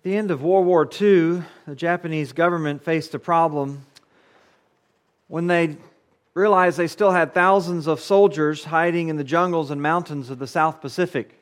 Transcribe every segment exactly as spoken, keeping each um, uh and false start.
At the end of World War Two, the Japanese government faced a problem when they realized they still had thousands of soldiers hiding in the jungles and mountains of the South Pacific.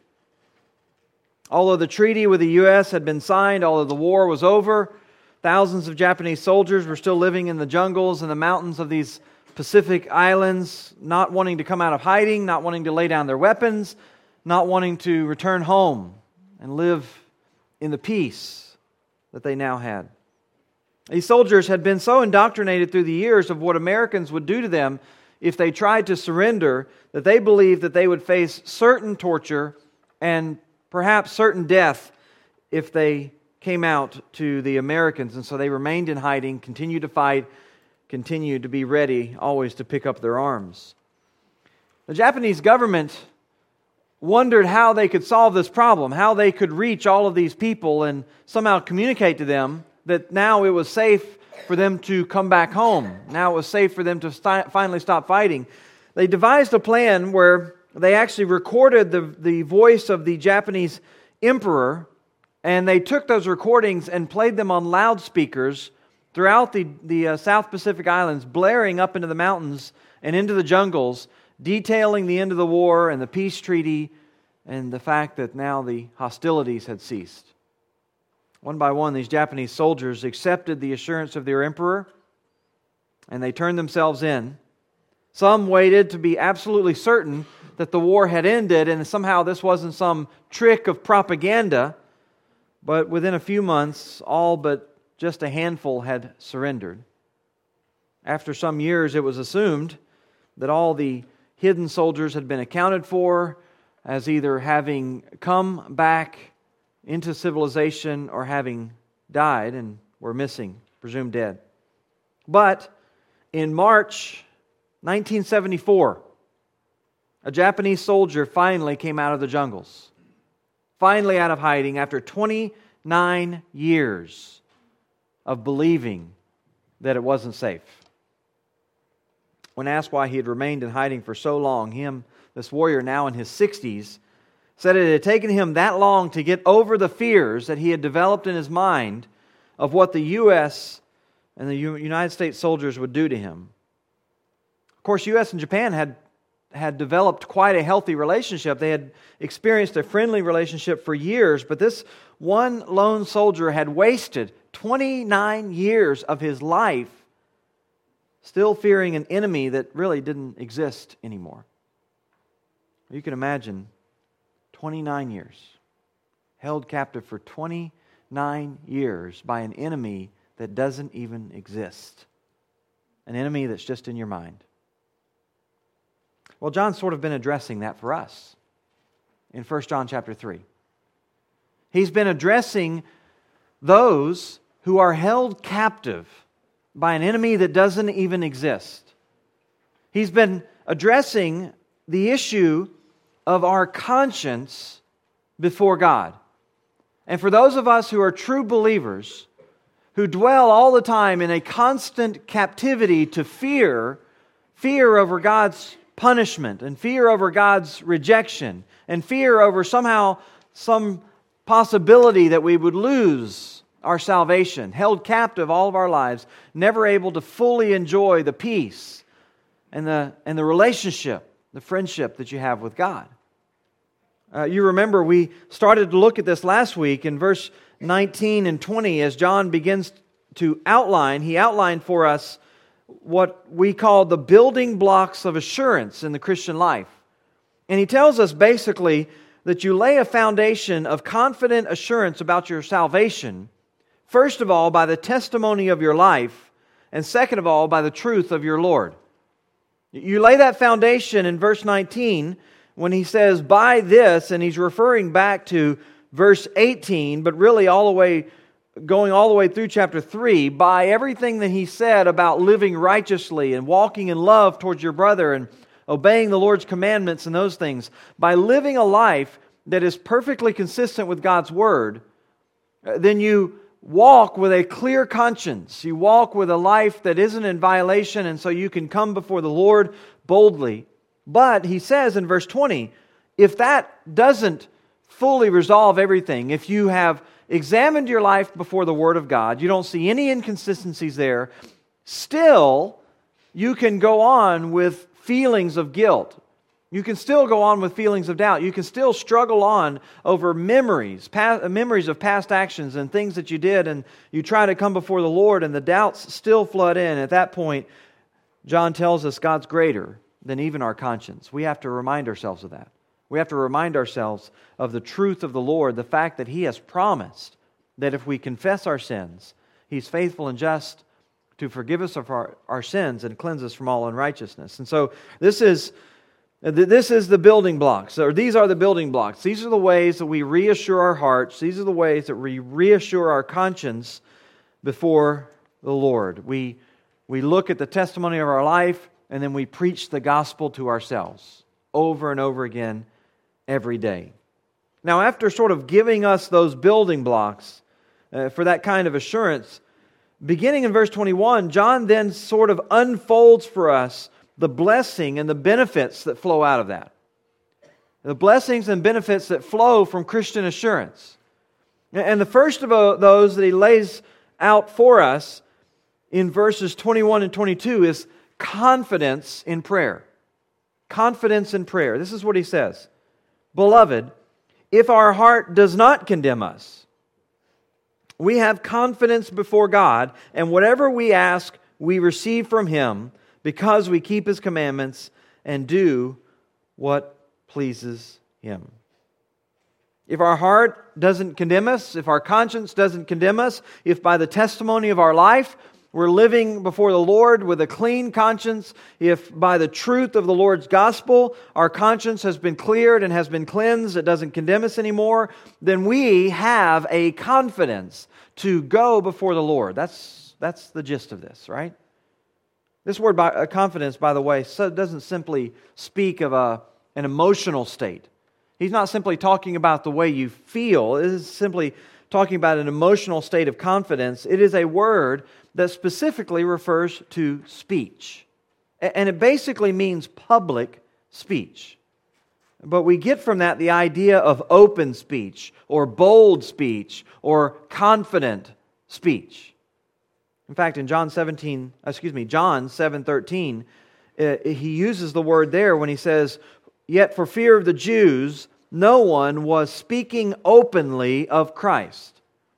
Although the treaty with the U S had been signed, although the war was over, thousands of Japanese soldiers were still living in the jungles and the mountains of these Pacific islands, not wanting to come out of hiding, not wanting to lay down their weapons, not wanting to return home and live in the peace that they now had. These soldiers had been so indoctrinated through the years of what Americans would do to them if they tried to surrender that they believed that they would face certain torture and perhaps certain death if they came out to the Americans. And so they remained in hiding, continued to fight, continued to be ready always to pick up their arms. The Japanese government wondered how they could solve this problem, how they could reach all of these people and somehow communicate to them that now it was safe for them to come back home. Now it was safe for them to st- finally stop fighting. They devised a plan where they actually recorded the, the voice of the Japanese emperor, and they took those recordings and played them on loudspeakers throughout the, the uh, South Pacific Islands, blaring up into the mountains and into the jungles, detailing the end of the war and the peace treaty and the fact that now the hostilities had ceased. One by one, these Japanese soldiers accepted the assurance of their emperor and they turned themselves in. Some waited to be absolutely certain that the war had ended and somehow this wasn't some trick of propaganda, but within a few months, all but just a handful had surrendered. After some years, it was assumed that all the hidden soldiers had been accounted for as either having come back into civilization or having died and were missing, presumed dead. But in March nineteen seventy-four, a Japanese soldier finally came out of the jungles, finally out of hiding after twenty-nine years of believing that it wasn't safe. When asked why he had remained in hiding for so long, him, this warrior now in his sixties, said it had taken him that long to get over the fears that he had developed in his mind of what the U S and the United States soldiers would do to him. Of course, U S and Japan had, had developed quite a healthy relationship. They had experienced a friendly relationship for years, but this one lone soldier had wasted twenty-nine years of his life still fearing an enemy that really didn't exist anymore. You can imagine twenty-nine years, held captive for twenty-nine years by an enemy that doesn't even exist. An enemy that's just in your mind. Well, John's sort of been addressing that for us in First John chapter three. He's been addressing those who are held captive by an enemy that doesn't even exist. He's been addressing the issue of our conscience before God. And for those of us who are true believers, who dwell all the time in a constant captivity to fear, fear over God's punishment, and fear over God's rejection, and fear over somehow some possibility that we would lose our salvation, held captive all of our lives, never able to fully enjoy the peace and the, and the relationship, the friendship that you have with God. Uh, you remember we started to look at this last week in verse nineteen and twenty as John begins to outline. He outlined for us what we call the building blocks of assurance in the Christian life. And he tells us basically that you lay a foundation of confident assurance about your salvation, first of all by the testimony of your life, and second of all by the truth of your Lord. You lay that foundation in verse nineteen when he says, by this, and he's referring back to verse eighteen, but really all the way, going all the way through chapter three, by everything that he said about living righteously and walking in love towards your brother and obeying the Lord's commandments and those things, by living a life that is perfectly consistent with God's Word, then you walk with a clear conscience. You walk with a life that isn't in violation, and so you can come before the Lord boldly. But he says in verse twenty, if that doesn't fully resolve everything, if you have examined your life before the Word of God, you don't see any inconsistencies there, still you can go on with feelings of guilt. You can still go on with feelings of doubt. You can still struggle on over memories, past, memories of past actions and things that you did, and you try to come before the Lord and the doubts still flood in. At that point, John tells us God's greater than even our conscience. We have to remind ourselves of that. We have to remind ourselves of the truth of the Lord, the fact that He has promised that if we confess our sins, He's faithful and just to forgive us of our, our sins and cleanse us from all unrighteousness. And so this is this is the building blocks, or these are the building blocks. These are the ways that we reassure our hearts. These are the ways that we reassure our conscience before the Lord. We, we look at the testimony of our life, and then we preach the gospel to ourselves over and over again every day. Now, after sort of giving us those building blocks uh, for that kind of assurance, beginning in verse twenty-one, John then sort of unfolds for us the blessing and the benefits that flow out of that. The blessings and benefits that flow from Christian assurance. And the first of those that he lays out for us in verses twenty-one and twenty-two is confidence in prayer. Confidence in prayer. This is what he says. Beloved, if our heart does not condemn us, we have confidence before God, and whatever we ask, we receive from Him, because we keep His commandments and do what pleases Him. If our heart doesn't condemn us, if our conscience doesn't condemn us, if by the testimony of our life we're living before the Lord with a clean conscience, if by the truth of the Lord's gospel our conscience has been cleared and has been cleansed, it doesn't condemn us anymore, then we have a confidence to go before the Lord. That's, that's the gist of this, right? This word by, uh, confidence, by the way, so doesn't simply speak of a, an emotional state. He's not simply talking about the way you feel. It is simply talking about an emotional state of confidence. It is a word that specifically refers to speech. And it basically means public speech. But we get from that the idea of open speech, or bold speech, or confident speech. In fact, in John seventeen, excuse me, John seven thirteen, uh, he uses the word there when he says, "Yet for fear of the Jews, no one was speaking openly of Christ."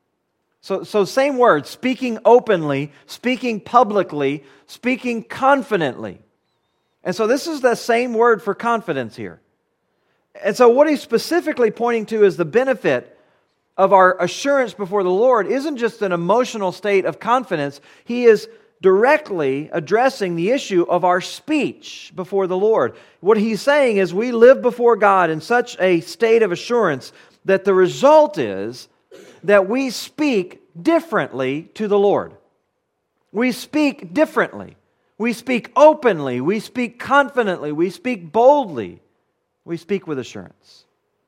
So, so same word, speaking openly, speaking publicly, speaking confidently. And so this is the same word for confidence here. And so what he's specifically pointing to is the benefit of our assurance before the Lord isn't just an emotional state of confidence. He is directly addressing the issue of our speech before the Lord. What he's saying is we live before God in such a state of assurance that the result is that we speak differently to the Lord. We speak differently. We speak openly. We speak confidently. We speak boldly. We speak with assurance.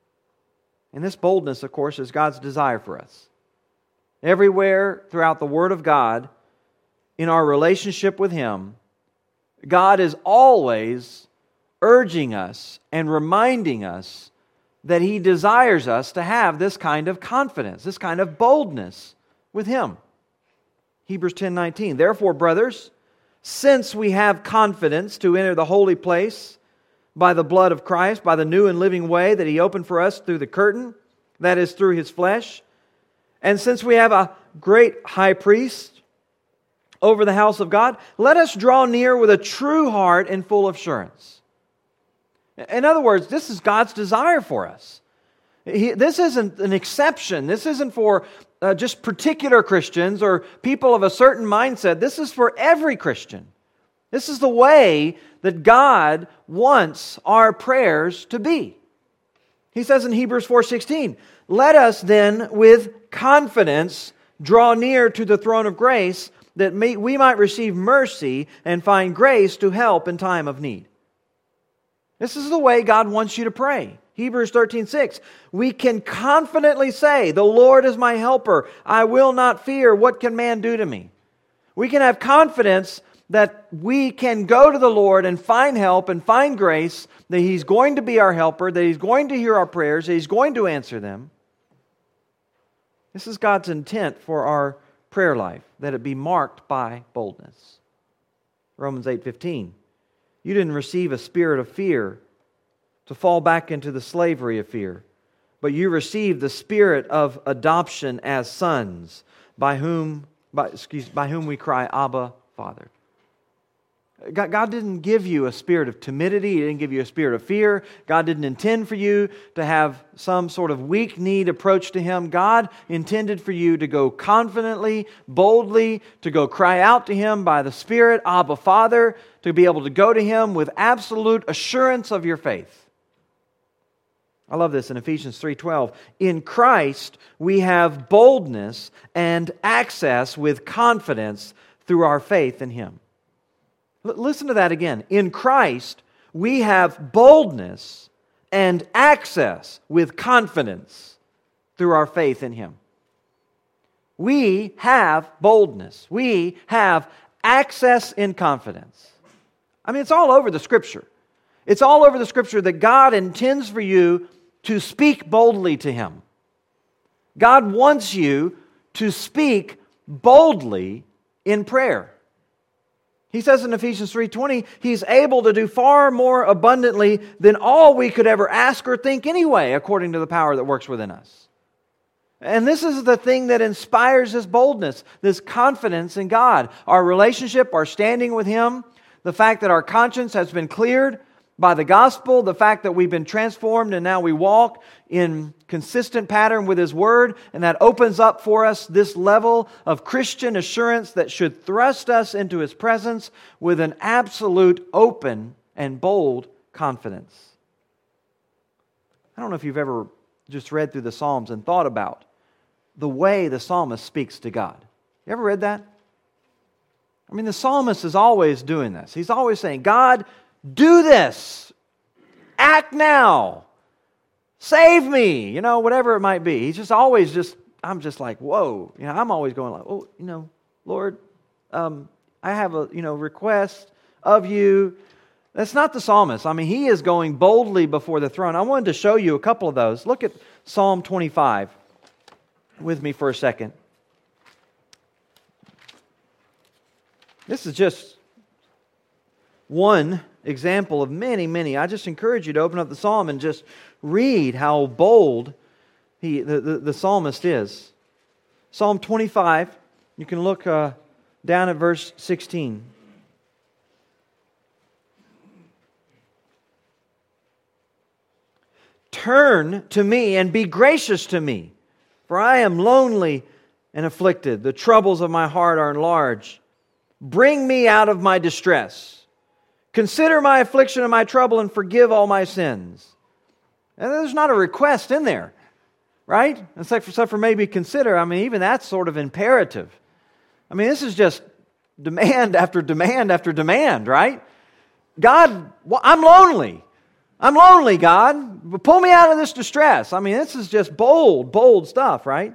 And this boldness, of course, is God's desire for us. Everywhere throughout the Word of God, in our relationship with Him, God is always urging us and reminding us that He desires us to have this kind of confidence, this kind of boldness with Him. Hebrews ten nineteen, "Therefore, brothers, since we have confidence to enter the holy place by the blood of Christ, by the new and living way that He opened for us through the curtain, that is, through His flesh, and since we have a great high priest over the house of God, let us draw near with a true heart and full assurance." In other words, this is God's desire for us. He, this isn't an exception. This isn't for uh, just particular Christians or people of a certain mindset. This is for every Christian. This is the way that God wants our prayers to be. He says in Hebrews four sixteen, "Let us then with confidence draw near to the throne of grace, that may, we might receive mercy and find grace to help in time of need." This is the way God wants you to pray. Hebrews thirteen six, "We can confidently say, 'The Lord is my helper. I will not fear. What can man do to me?'" We can have confidence that we can go to the Lord and find help and find grace, that He's going to be our helper, that He's going to hear our prayers, that He's going to answer them. This is God's intent for our prayer life, that it be marked by boldness. Romans eight fifteen. You didn't receive a spirit of fear to fall back into the slavery of fear, but you received the spirit of adoption as sons, by whom, by, excuse, by whom we cry, Abba, Father. God, God didn't give you a spirit of timidity. He didn't give you a spirit of fear. God didn't intend for you to have some sort of weak-kneed approach to Him. God intended for you to go confidently, boldly, to go cry out to Him by the Spirit, Abba, Father, to be able to go to Him with absolute assurance of your faith. I love this in Ephesians three twelve. In Christ we have boldness and access with confidence through our faith in Him. L- listen to that again. In Christ we have boldness and access with confidence through our faith in Him. We have boldness. We have access in confidence. I mean, it's all over the Scripture. It's all over the Scripture that God intends for you to speak boldly to Him. God wants you to speak boldly in prayer. He says in Ephesians three twenty, He's able to do far more abundantly than all we could ever ask or think anyway, according to the power that works within us. And this is the thing that inspires this boldness, this confidence in God. Our relationship, our standing with Him, the fact that our conscience has been cleared by the gospel, the fact that we've been transformed and now we walk in consistent pattern with His Word, and that opens up for us this level of Christian assurance that should thrust us into His presence with an absolute open and bold confidence. I don't know if you've ever just read through the Psalms and thought about the way the psalmist speaks to God. You ever read that? I mean, the psalmist is always doing this. He's always saying, God, do this. Act now. Save me. You know, whatever it might be. He's just always just, I'm just like, whoa. You know, I'm always going like, oh, you know, Lord, um, I have a, you know, request of you. That's not the psalmist. I mean, he is going boldly before the throne. I wanted to show you a couple of those. Look at Psalm twenty-five with me for a second. This is just one example of many, many. I just encourage you to open up the psalm and just read how bold he, the, the, the psalmist is. Psalm twenty-five, you can look uh, down at verse sixteen. Turn to me and be gracious to me, for I am lonely and afflicted. The troubles of my heart are large. Bring me out of my distress. Consider my affliction and my trouble and forgive all my sins. And there's not a request in there, right? Except for, except for maybe consider. I mean, even that's sort of imperative. I mean, this is just demand after demand after demand, right? God, well, I'm lonely. I'm lonely, God. Pull me out of this distress. I mean, this is just bold, bold stuff, right?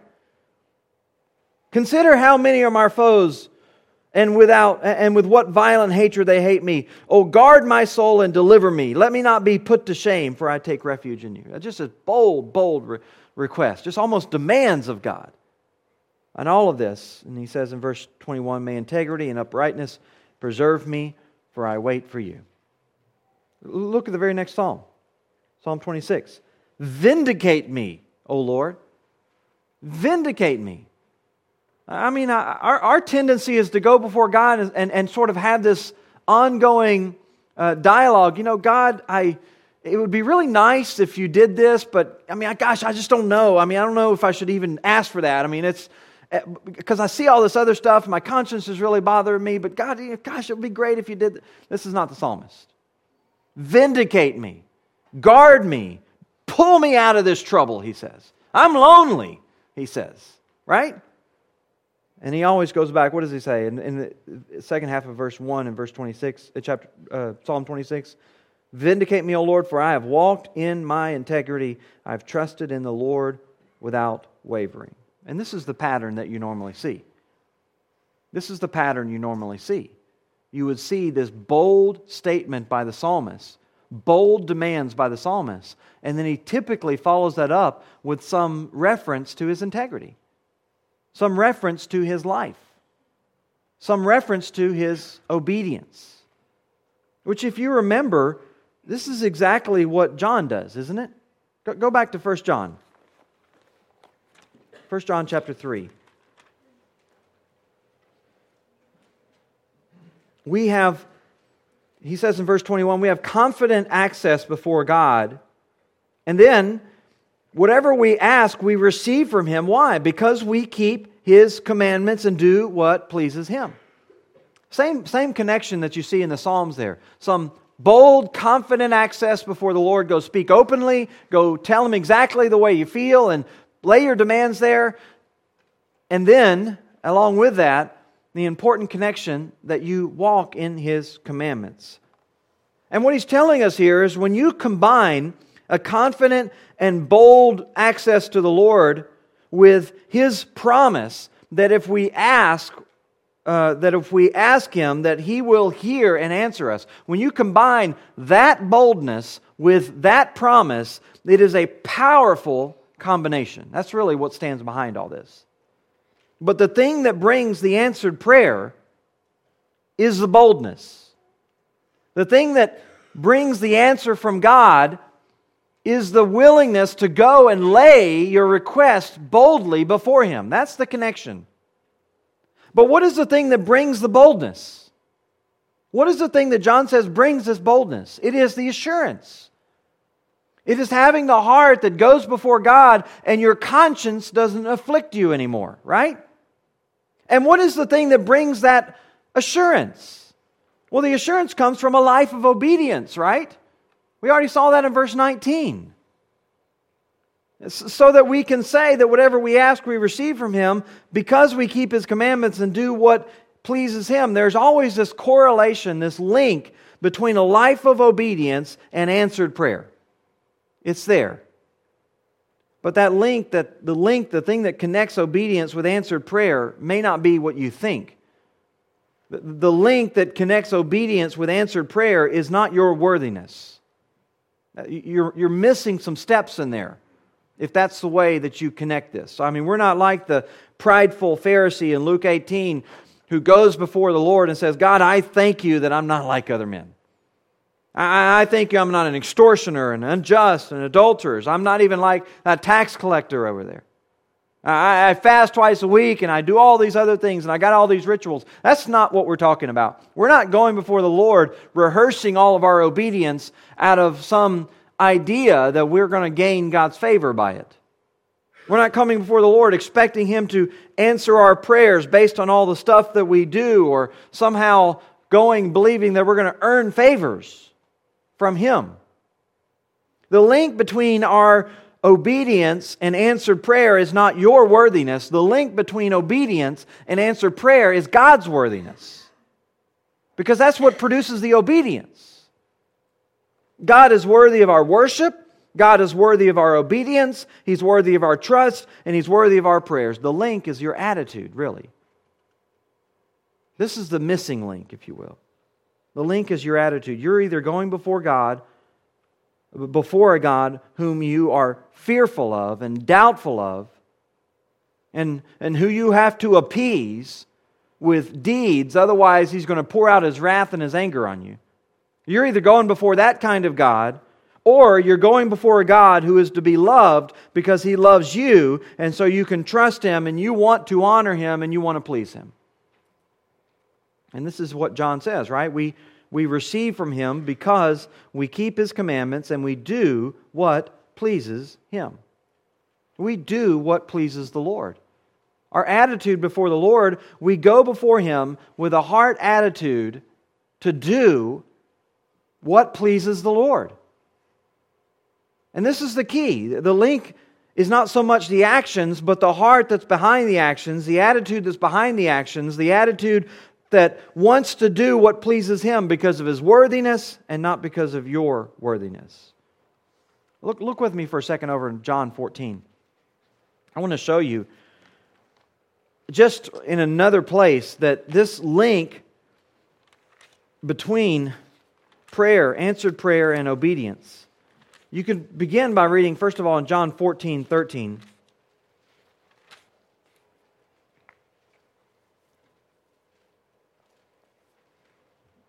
Consider how many are my foes, and without and with what violent hatred they hate me. Oh, guard my soul and deliver me. Let me not be put to shame, for I take refuge in you. Just a bold, bold re- request. Just almost demands of God. And all of this, and he says in verse twenty-one, may integrity and uprightness preserve me, for I wait for you. Look at the very next psalm. Psalm twenty-six. Vindicate me, O Lord. Vindicate me. I mean, our, our tendency is to go before God and, and, and sort of have this ongoing uh, dialogue. You know, God, I it would be really nice if you did this, but I mean, gosh, I just don't know. I mean, I don't know if I should even ask for that. I mean, it's because I see all this other stuff. My conscience is really bothering me, but God, gosh, it would be great if you did this. This is not the psalmist. Vindicate me. Guard me. Pull me out of this trouble, he says. I'm lonely, he says. Right? And he always goes back. What does he say? In, in the second half of verse one and verse twenty-six, chapter uh, Psalm twenty-six, vindicate me, O Lord, for I have walked in my integrity. I have trusted in the Lord without wavering. And this is the pattern that you normally see. This is the pattern you normally see. You would see this bold statement by the psalmist, bold demands by the psalmist, and then he typically follows that up with some reference to his integrity. some reference to His life, some reference to His obedience. Which, if you remember, this is exactly what John does, isn't it? Go, go back to First John. First John chapter three. We have, he says in verse twenty-one, we have confident access before God. And then, whatever we ask, we receive from Him. Why? Because we keep His commandments and do what pleases Him. Same, same connection that you see in the Psalms there. Some bold, confident access before the Lord. Go speak openly. Go tell Him exactly the way you feel and lay your demands there. And then, along with that, the important connection that you walk in His commandments. And what He's telling us here is when you combine a confident and bold access to the Lord with His promise that if we ask, uh, that if we ask Him, that He will hear and answer us. When you combine that boldness with that promise, it is a powerful combination. That's really what stands behind all this. But the thing that brings the answered prayer is the boldness. The thing that brings the answer from God is the willingness to go and lay your request boldly before Him. That's the connection. But what is the thing that brings the boldness? What is the thing that John says brings this boldness? It is the assurance. It is having the heart that goes before God and your conscience doesn't afflict you anymore, right? And what is the thing that brings that assurance? Well, the assurance comes from a life of obedience, right? We already saw that in verse nineteen. So that we can say that whatever we ask, we receive from Him because we keep His commandments and do what pleases Him. There's always this correlation, this link between a life of obedience and answered prayer. It's there. But that link, that the link, the thing that connects obedience with answered prayer may not be what you think. The link that connects obedience with answered prayer is not your worthiness. You're, you're missing some steps in there if that's the way that you connect this. I mean, we're not like the prideful Pharisee in Luke eighteen who goes before the Lord and says, God, I thank You that I'm not like other men. I, I thank You I'm not an extortioner and unjust and adulterers. I'm not even like that tax collector over there. I, I fast twice a week and I do all these other things and I got all these rituals. That's not what we're talking about. We're not going before the Lord rehearsing all of our obedience out of some idea that we're going to gain God's favor by it. We're not coming before the Lord expecting Him to answer our prayers based on all the stuff that we do or somehow going believing that we're going to earn favors from Him. The link between our obedience and answered prayer is not your worthiness. The link between obedience and answered prayer is God's worthiness. Because that's what produces the obedience. God is worthy of our worship. God is worthy of our obedience. He's worthy of our trust. And He's worthy of our prayers. The link is your attitude, really. This is the missing link, if you will. The link is your attitude. You're either going before God, before a God whom you are fearful of and doubtful of, and, and who you have to appease with deeds, otherwise He's going to pour out His wrath and His anger on you. You're either going before that kind of God, or you're going before a God who is to be loved because He loves you, and so you can trust Him, and you want to honor Him, and you want to please Him. And this is what John says, right? We, we receive from Him because we keep His commandments, and we do what pleases Him. We do what pleases the Lord. Our attitude before the Lord, we go before Him with a heart attitude to do what pleases the Lord. And this is the key. The link is not so much the actions, but the heart that's behind the actions, the attitude that's behind the actions, the attitude that wants to do what pleases Him because of His worthiness and not because of your worthiness. Look, look with me for a second over in John fourteen. I want to show you just in another place that this link between prayer, answered prayer, and obedience. You can begin by reading, first of all, in John fourteen thirteen.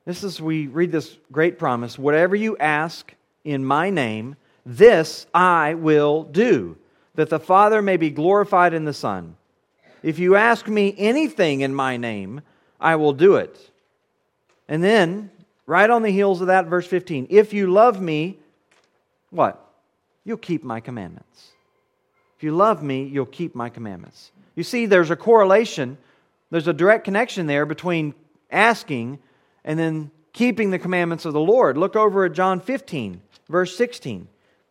This is, we read this great promise, whatever you ask in my name, this I will do, that the Father may be glorified in the Son. If you ask me anything in my name, I will do it. And then, right on the heels of that, verse fifteen, if you love me, what? You'll keep my commandments. If you love me, you'll keep my commandments. You see, there's a correlation, there's a direct connection there between asking and then keeping the commandments of the Lord. Look over at John fifteen, verse sixteen.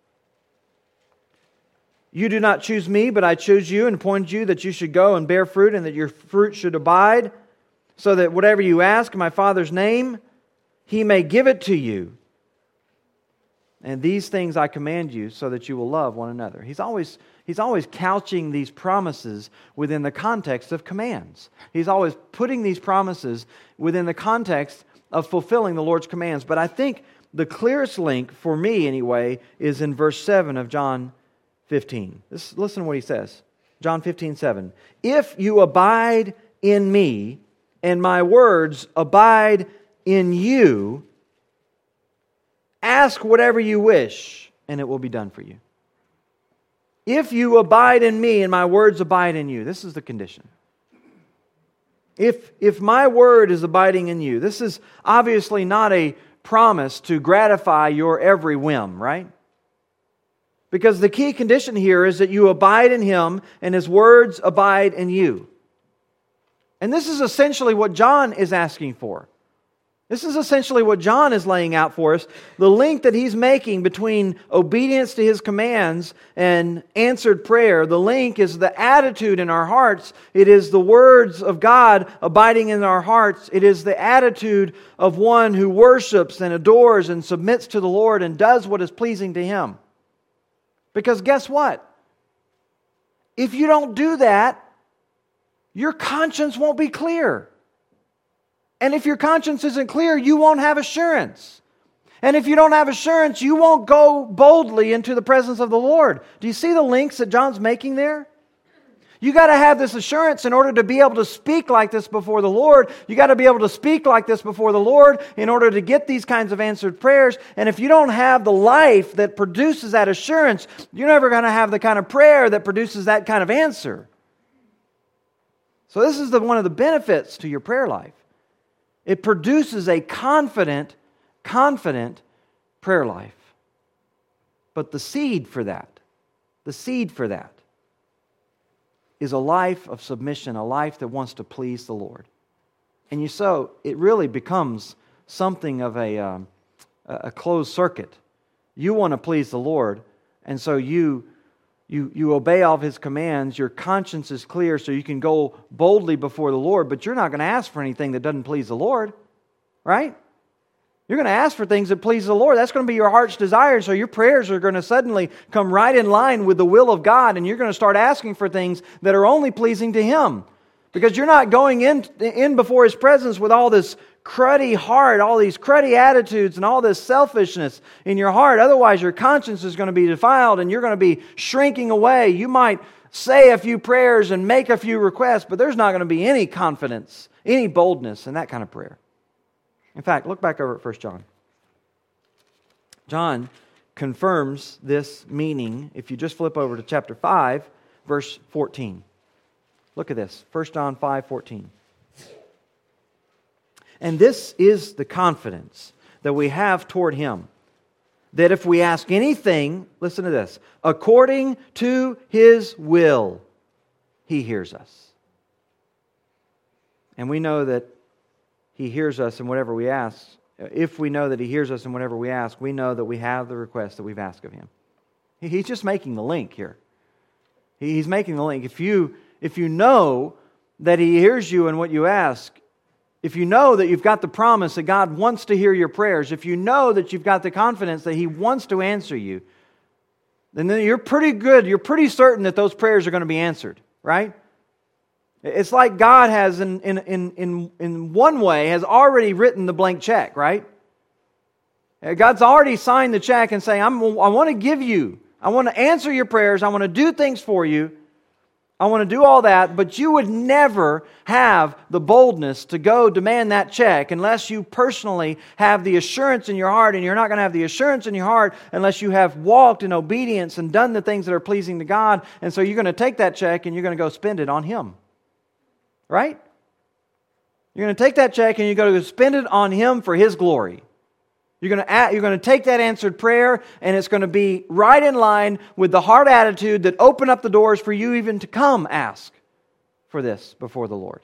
You do not choose me, but I chose you and appointed you that you should go and bear fruit and that your fruit should abide, so that whatever you ask in my Father's name, He may give it to you. And these things I command you so that you will love one another. He's always, he's always couching these promises within the context of commands. He's always putting these promises within the context of fulfilling the Lord's commands. But I think the clearest link, for me anyway, is in verse seven of John fifteen. This, listen to what he says. John fifteen, seven. If you abide in me, and my words abide in you, ask whatever you wish, and it will be done for you. If you abide in me, and my words abide in you. This is the condition. If, if my word is abiding in you, this is obviously not a promise to gratify your every whim, right? Because the key condition here is that you abide in Him and His words abide in you. And this is essentially what John is asking for. This is essentially what John is laying out for us. The link that he's making between obedience to His commands and answered prayer. The link is the attitude in our hearts. It is the words of God abiding in our hearts. It is the attitude of one who worships and adores and submits to the Lord and does what is pleasing to Him. Because guess what? If you don't do that, your conscience won't be clear. And if your conscience isn't clear, you won't have assurance. And if you don't have assurance, you won't go boldly into the presence of the Lord. Do you see the links that John's making there? You got to have this assurance in order to be able to speak like this before the Lord. You got to be able to speak like this before the Lord in order to get these kinds of answered prayers. And if you don't have the life that produces that assurance, you're never going to have the kind of prayer that produces that kind of answer. So this is the, one of the benefits to your prayer life. It produces a confident, confident prayer life. But the seed for that, the seed for that, is a life of submission, a life that wants to please the Lord. And you so it really becomes something of a, um, a closed circuit. You want to please the Lord, and so you, you, you obey all of His commands. Your conscience is clear so you can go boldly before the Lord, but you're not going to ask for anything that doesn't please the Lord, right? You're going to ask for things that please the Lord. That's going to be your heart's desire. So your prayers are going to suddenly come right in line with the will of God. And you're going to start asking for things that are only pleasing to Him. Because you're not going in, in before His presence with all this cruddy heart, all these cruddy attitudes and all this selfishness in your heart. Otherwise your conscience is going to be defiled and you're going to be shrinking away. You might say a few prayers and make a few requests, but there's not going to be any confidence, any boldness in that kind of prayer. In fact, look back over at First John. John confirms this meaning if you just flip over to chapter five, verse fourteen. Look at this, First John five, fourteen. And this is the confidence that we have toward Him, that if we ask anything, listen to this, according to His will, He hears us. And we know that He hears us in whatever we ask. If we know that He hears us in whatever we ask, we know that we have the request that we've asked of Him. He's just making the link here. He's making the link. If you, if you know that He hears you in what you ask, if you know that you've got the promise that God wants to hear your prayers, if you know that you've got the confidence that He wants to answer you, then you're pretty good, you're pretty certain that those prayers are going to be answered, right? It's like God has, in, in, in, in, in one way, has already written the blank check, right? God's already signed the check and saying, I'm, I want to give you, I want to answer your prayers, I want to do things for you, I want to do all that, but you would never have the boldness to go demand that check unless you personally have the assurance in your heart, and you're not going to have the assurance in your heart unless you have walked in obedience and done the things that are pleasing to God, and so you're going to take that check and you're going to go spend it on Him. Right? You're going to take that check and you're going to spend it on Him for His glory. You're going to you're going to take that answered prayer, and it's going to be right in line with the heart attitude that opened up the doors for you even to come ask for this before the Lord.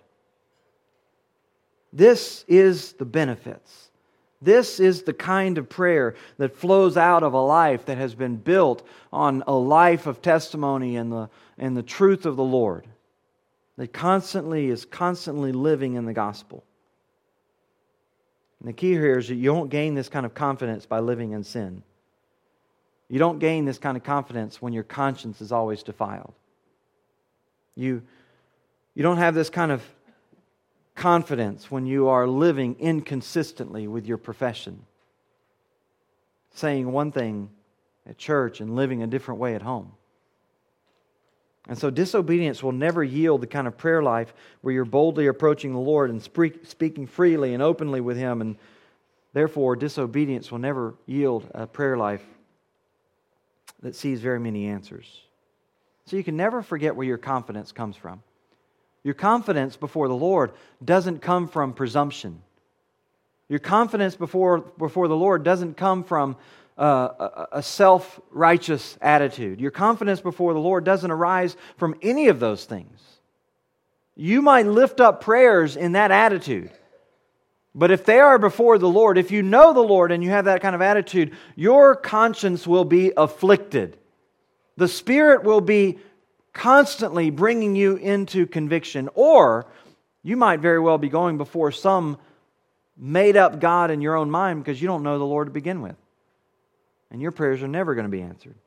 This is the benefits. This is the kind of prayer that flows out of a life that has been built on a life of testimony and the and the truth of the Lord. That constantly is constantly living in the gospel. And the key here is that you don't gain this kind of confidence by living in sin. You don't gain this kind of confidence when your conscience is always defiled. You, you don't have this kind of confidence when you are living inconsistently with your profession. Saying one thing at church and living a different way at home. And so disobedience will never yield the kind of prayer life where you're boldly approaching the Lord and speaking freely and openly with Him. And therefore, disobedience will never yield a prayer life that sees very many answers. So you can never forget where your confidence comes from. Your confidence before the Lord doesn't come from presumption. Your confidence before, before the Lord doesn't come from Uh, a, a self-righteous attitude. Your confidence before the Lord doesn't arise from any of those things. You might lift up prayers in that attitude, but if they are before the Lord, if you know the Lord and you have that kind of attitude, your conscience will be afflicted. The Spirit will be constantly bringing you into conviction, or you might very well be going before some made-up God in your own mind because you don't know the Lord to begin with. And your prayers are never going to be answered.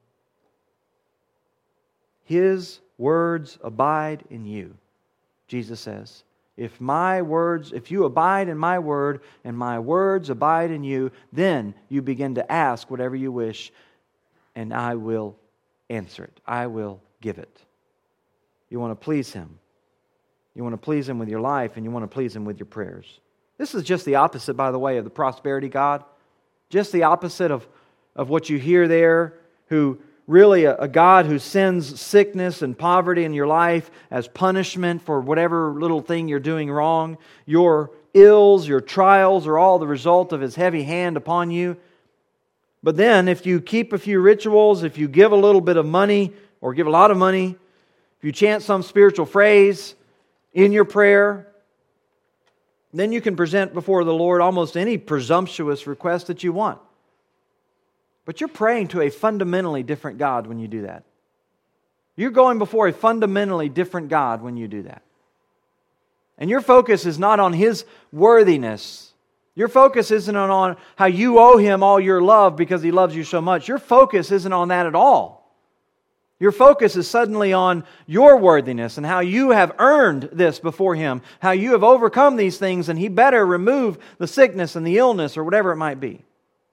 His words abide in you, Jesus says. If my words, if you abide in my word and my words abide in you, then you begin to ask whatever you wish, and I will answer it. I will give it. You want to please Him. You want to please Him with your life, and you want to please Him with your prayers. This is just the opposite, by the way, of the prosperity God. Just the opposite of of what you hear there, who really a, a God who sends sickness and poverty in your life as punishment for whatever little thing you're doing wrong. Your ills, your trials are all the result of His heavy hand upon you. But then if you keep a few rituals, if you give a little bit of money or give a lot of money, if you chant some spiritual phrase in your prayer, then you can present before the Lord almost any presumptuous request that you want. But you're praying to a fundamentally different God when you do that. You're going before a fundamentally different God when you do that. And your focus is not on His worthiness. Your focus isn't on how you owe Him all your love because He loves you so much. Your focus isn't on that at all. Your focus is suddenly on your worthiness and how you have earned this before Him, how you have overcome these things, and He better remove the sickness and the illness or whatever it might be.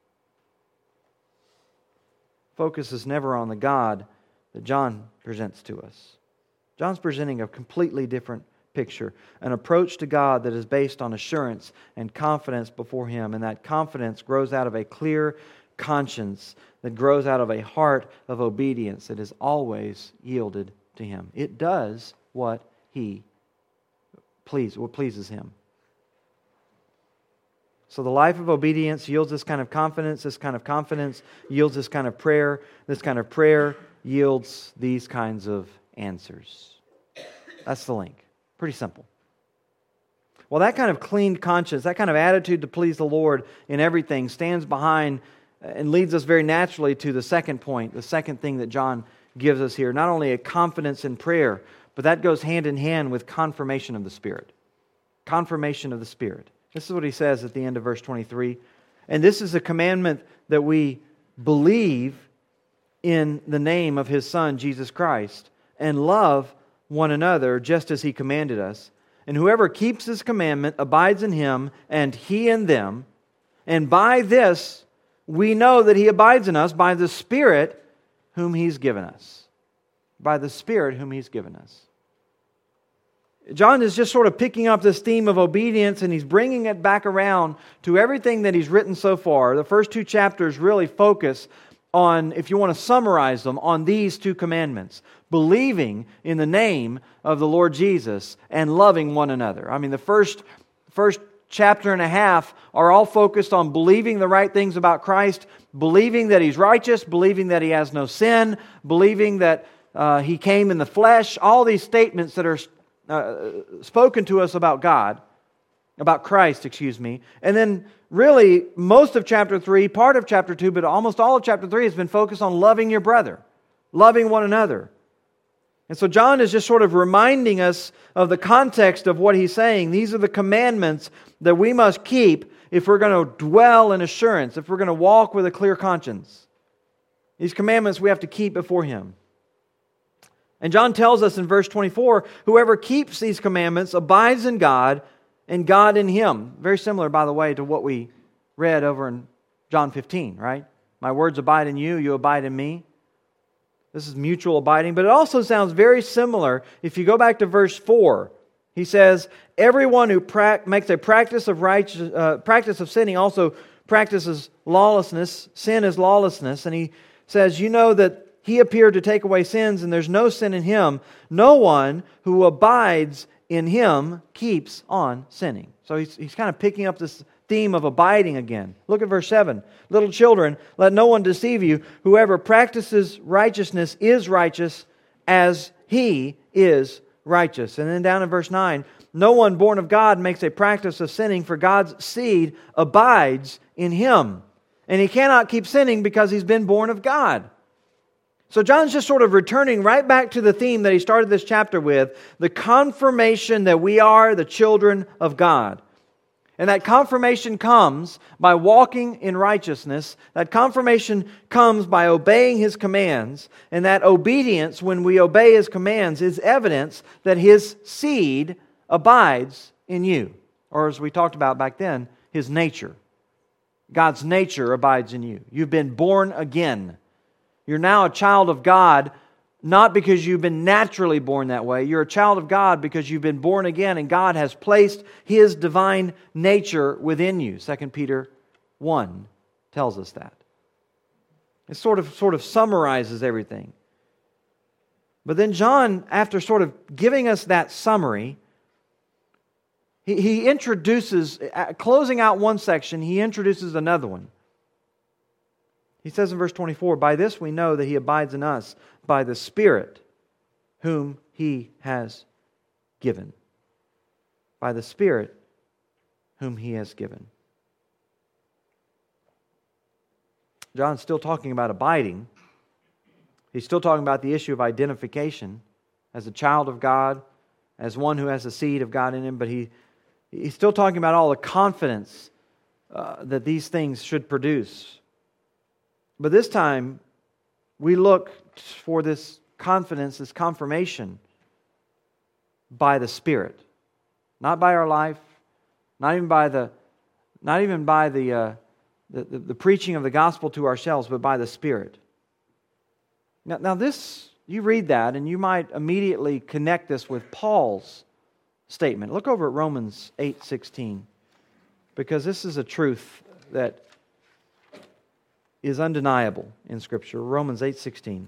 Focus is never on the God that John presents to us. John's presenting a completely different picture, an approach to God that is based on assurance and confidence before Him, and that confidence grows out of a clear conscience that grows out of a heart of obedience that is always yielded to Him. It does what He please, what pleases Him. So the life of obedience yields this kind of confidence. This kind of confidence yields this kind of prayer. This kind of prayer yields these kinds of answers. That's the link. Pretty simple. Well, that kind of clean conscience, that kind of attitude to please the Lord in everything stands behind and leads us very naturally to the second point, the second thing that John gives us here. Not only a confidence in prayer, but that goes hand in hand with confirmation of the Spirit. Confirmation of the Spirit. This is what he says at the end of verse twenty-three. And this is a commandment that we believe in the name of His Son, Jesus Christ, and love one another just as He commanded us. And whoever keeps His commandment abides in Him, and He in them. And by this we know that He abides in us, by the Spirit whom He's given us. by the Spirit whom He's given us. John is just sort of picking up this theme of obedience, and he's bringing it back around to everything that he's written so far. The first two chapters really focus on, if you want to summarize them, on these two commandments: believing in the name of the Lord Jesus and loving one another. I mean, the first, first chapter and a half are all focused on believing the right things about Christ, believing that He's righteous, believing that He has no sin, believing that uh, He came in the flesh, all these statements that are Uh, spoken to us about God, about Christ, excuse me. And then really most of chapter three, part of chapter two, but almost all of chapter three has been focused on loving your brother, loving one another. And so John is just sort of reminding us of the context of what he's saying. These are the commandments that we must keep if we're going to dwell in assurance, if we're going to walk with a clear conscience. These commandments we have to keep before Him. And John tells us in verse twenty-four, whoever keeps these commandments abides in God and God in him. Very similar, by the way, to what we read over in John fifteen, right? My words abide in you, you abide in me. This is mutual abiding, but it also sounds very similar if you go back to verse four. He says, everyone who pra- makes a practice of righteous, uh, practice of sinning also practices lawlessness. Sin is lawlessness. And he says, you know that He appeared to take away sins, and there's no sin in Him. No one who abides in Him keeps on sinning. So he's, he's kind of picking up this theme of abiding again. Look at verse seven. Little children, let no one deceive you. Whoever practices righteousness is righteous as He is righteous. And then down in verse nine, no one born of God makes a practice of sinning, for God's seed abides in him. And he cannot keep sinning because he's been born of God. So John's just sort of returning right back to the theme that he started this chapter with, the confirmation that we are the children of God. And that confirmation comes by walking in righteousness. That confirmation comes by obeying His commands. And that obedience, when we obey His commands, is evidence that His seed abides in you. Or as we talked about back then, His nature. God's nature abides in you. You've been born again. You're now a child of God, not because you've been naturally born that way. You're a child of God because you've been born again, and God has placed His divine nature within you. Second Peter one tells us that. It sort of, sort of summarizes everything. But then John, after sort of giving us that summary, he, he introduces, closing out one section, he introduces another one. He says in verse twenty-four, by this we know that He abides in us by the Spirit whom He has given. By the Spirit whom He has given. John's still talking about abiding. He's still talking about the issue of identification as a child of God, as one who has the seed of God in him, but he, he's still talking about all the confidence uh, that these things should produce. But this time, we look for this confidence, this confirmation by the Spirit. Not by our life, not even by the, not even by the, uh, the, the, the preaching of the gospel to ourselves, but by the Spirit. Now, now this, you read that and you might immediately connect this with Paul's statement. Look over at Romans eight sixteen, because this is a truth that is undeniable in Scripture. Romans eight sixteen.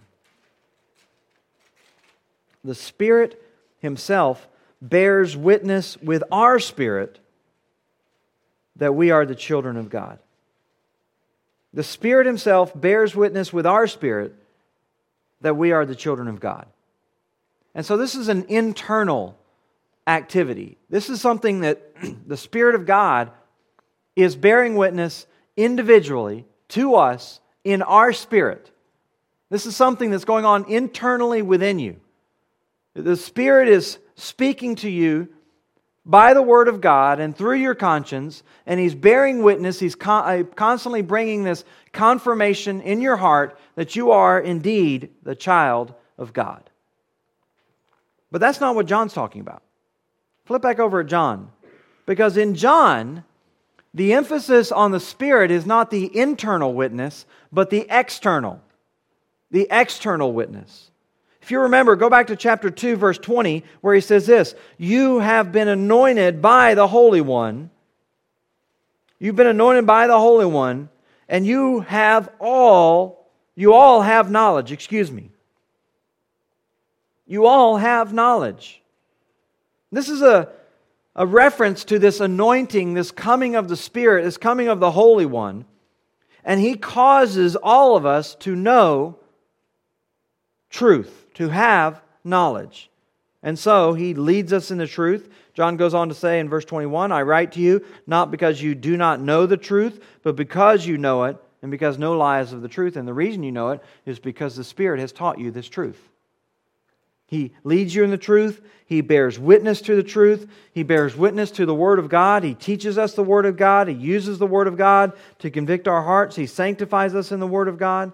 The Spirit Himself bears witness with our spirit that we are the children of God. The Spirit Himself bears witness with our spirit that we are the children of God. And so this is an internal activity. This is something that the Spirit of God is bearing witness individually to us in our spirit. This is something that's going on internally within you. The Spirit is speaking to you by the Word of God and through your conscience, and He's bearing witness. He's con- constantly bringing this confirmation in your heart that you are indeed the child of God. But that's not what John's talking about. Flip back over at John. Because in John, the emphasis on the Spirit is not the internal witness, but the external. The external witness. If you remember, go back to chapter two, verse twenty, where he says this, "You have been anointed by the Holy One." You've been anointed by the Holy One, and you have all, you all have knowledge, excuse me. You all have knowledge. This is a, a reference to this anointing, this coming of the Spirit, this coming of the Holy One. And He causes all of us to know truth, to have knowledge. And so He leads us in the truth. John goes on to say in verse twenty-one, "I write to you not because you do not know the truth, but because you know it, and because no lie is of the truth. And the reason you know it is because the Spirit has taught you this truth." He leads you in the truth. He bears witness to the truth. He bears witness to the Word of God. He teaches us the Word of God. He uses the Word of God to convict our hearts. He sanctifies us in the Word of God.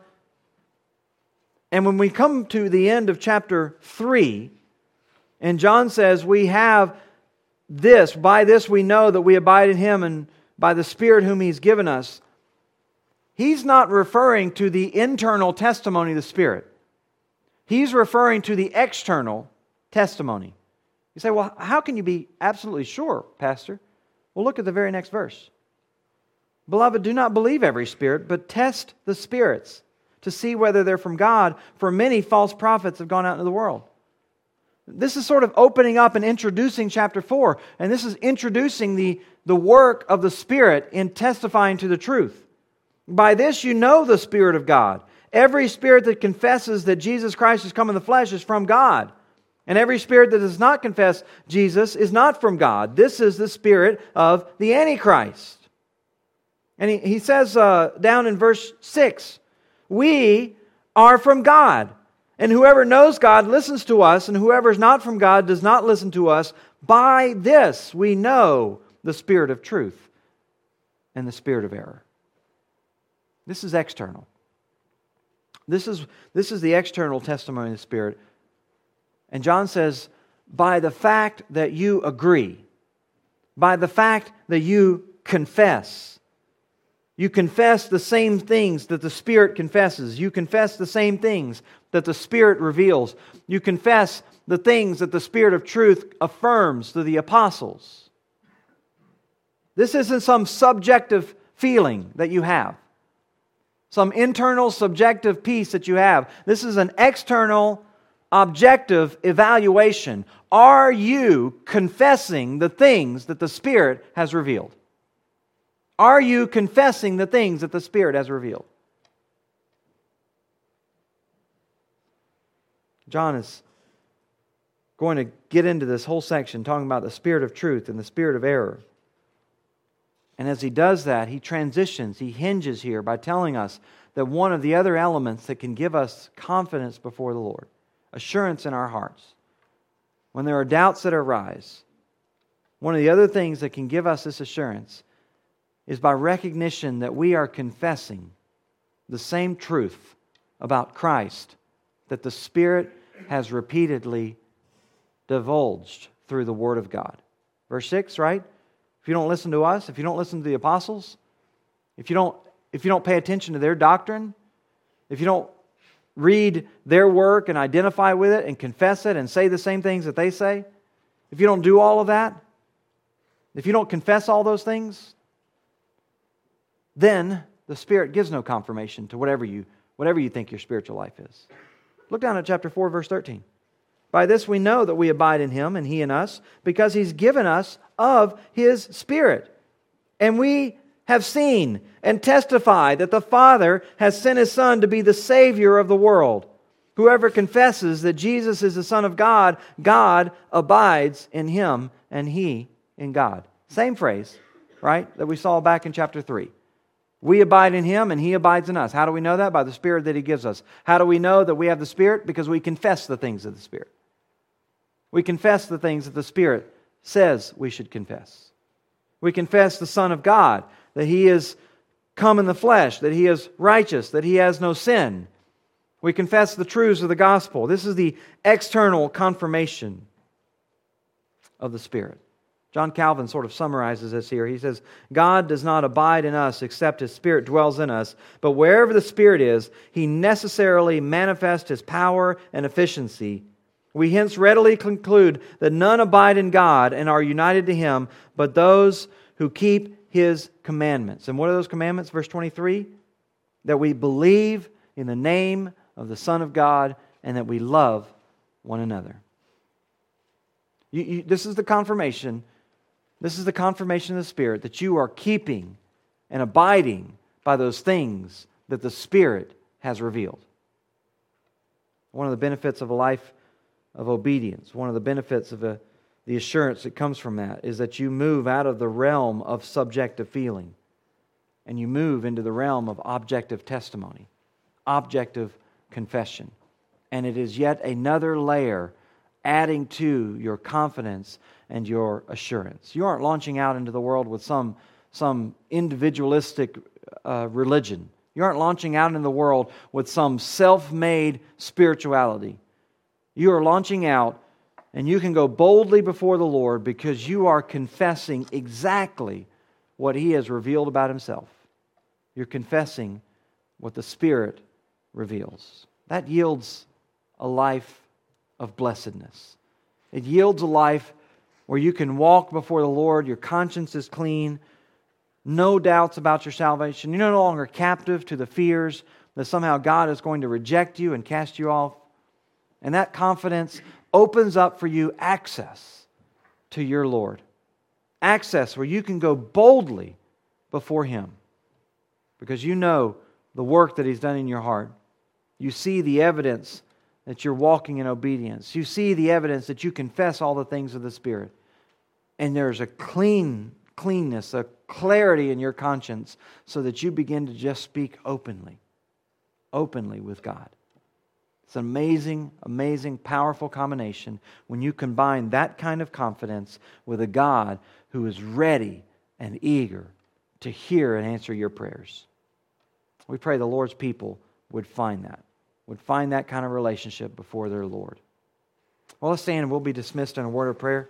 And when we come to the end of chapter three, and John says we have this, by this we know that we abide in Him and by the Spirit whom He's given us, he's not referring to the internal testimony of the Spirit. He's referring to the external testimony. You say, well, how can you be absolutely sure, Pastor? Well, look at the very next verse. "Beloved, do not believe every spirit, but test the spirits to see whether they're from God, for many false prophets have gone out into the world." This is sort of opening up and introducing chapter four. And this is introducing the, the work of the Spirit in testifying to the truth. "By this you know the Spirit of God. Every spirit that confesses that Jesus Christ has come in the flesh is from God. And every spirit that does not confess Jesus is not from God. This is the spirit of the Antichrist." And he, he says uh, down in verse six, "We are from God. And whoever knows God listens to us, and whoever is not from God does not listen to us. By this we know the spirit of truth and the spirit of error." This is external. This is, this is the external testimony of the Spirit. And John says, by the fact that you agree, by the fact that you confess, you confess the same things that the Spirit confesses. You confess the same things that the Spirit reveals. You confess the things that the Spirit of truth affirms to the apostles. This isn't some subjective feeling that you have. Some internal subjective peace that you have. This is an external objective evaluation. Are you confessing the things that the Spirit has revealed? Are you confessing the things that the Spirit has revealed? John is going to get into this whole section talking about the spirit of truth and the spirit of error. And as he does that, he transitions, he hinges here by telling us that one of the other elements that can give us confidence before the Lord, assurance in our hearts, when there are doubts that arise, one of the other things that can give us this assurance is by recognition that we are confessing the same truth about Christ that the Spirit has repeatedly divulged through the Word of God. Verse six, right? If you don't listen to us, if you don't listen to the apostles, if you don't, if you don't pay attention to their doctrine, if you don't read their work and identify with it and confess it and say the same things that they say, if you don't do all of that, if you don't confess all those things, then the Spirit gives no confirmation to whatever you, whatever you think your spiritual life is. Look down at chapter four, verse thirteen. "By this we know that we abide in Him and He in us, because He's given us of His Spirit. And we have seen and testify that the Father has sent His Son to be the Savior of the world. Whoever confesses that Jesus is the Son of God, God abides in Him and He in God." Same phrase, right, that we saw back in chapter three. We abide in Him and He abides in us. How do we know that? By the Spirit that He gives us. How do we know that we have the Spirit? Because we confess the things of the Spirit. We confess the things that the Spirit says we should confess. We confess the Son of God, that He is come in the flesh, that He is righteous, that He has no sin. We confess the truths of the gospel. This is the external confirmation of the Spirit. John Calvin sort of summarizes this here. He says, God does not abide in us except His Spirit dwells in us, but wherever the Spirit is, He necessarily manifests His power and efficiency. We hence readily conclude that none abide in God and are united to Him, but those who keep His commandments. And what are those commandments? Verse twenty-three, that we believe in the name of the Son of God and that we love one another. You, you, this is the confirmation. This is the confirmation of the Spirit that you are keeping and abiding by those things that the Spirit has revealed. One of the benefits of a life of obedience, one of the benefits of a, the assurance that comes from that is that you move out of the realm of subjective feeling and you move into the realm of objective testimony, objective confession. And it is yet another layer adding to your confidence and your assurance. You aren't launching out into the world with some, some individualistic uh, religion. You aren't launching out into the world with some self-made spirituality. You are launching out and you can go boldly before the Lord because you are confessing exactly what He has revealed about Himself. You're confessing what the Spirit reveals. That yields a life of blessedness. It yields a life where you can walk before the Lord, your conscience is clean, no doubts about your salvation. You're no longer captive to the fears that somehow God is going to reject you and cast you off. And that confidence opens up for you access to your Lord. Access where you can go boldly before Him because you know the work that He's done in your heart. You see the evidence that you're walking in obedience. You see the evidence that you confess all the things of the Spirit. And there's a clean, cleanness, a clarity in your conscience so that you begin to just speak openly, openly with God. It's an amazing, amazing, powerful combination when you combine that kind of confidence with a God who is ready and eager to hear and answer your prayers. We pray the Lord's people would find that. would find that kind of relationship before their Lord. Well, let's stand and we'll be dismissed in a word of prayer.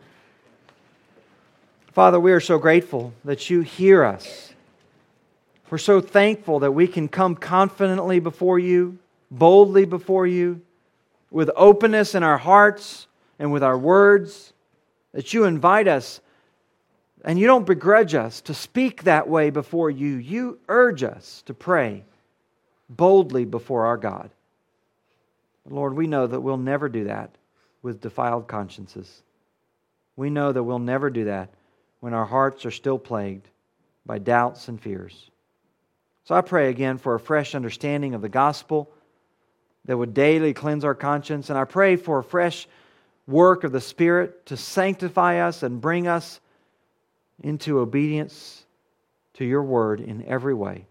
Father, we are so grateful that You hear us. We're so thankful that we can come confidently before You, boldly before You, with openness in our hearts and with our words, that You invite us and You don't begrudge us to speak that way before You. You urge us to pray boldly before our God. Lord, we know that we'll never do that with defiled consciences. We know that we'll never do that when our hearts are still plagued by doubts and fears. So I pray again for a fresh understanding of the gospel that would daily cleanse our conscience. And I pray for a fresh work of the Spirit to sanctify us and bring us into obedience to Your word in every way.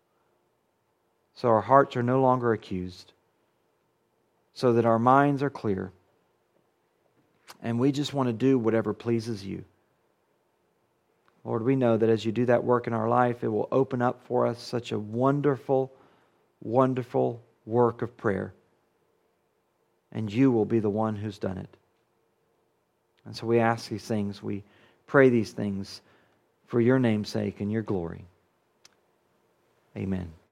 So our hearts are no longer accused. So that our minds are clear. And we just want to do whatever pleases You. Lord, we know that as You do that work in our life, it will open up for us such a wonderful, wonderful work of prayer. And You will be the one who's done it. And so we ask these things, we pray these things for Your name's sake and Your glory. Amen.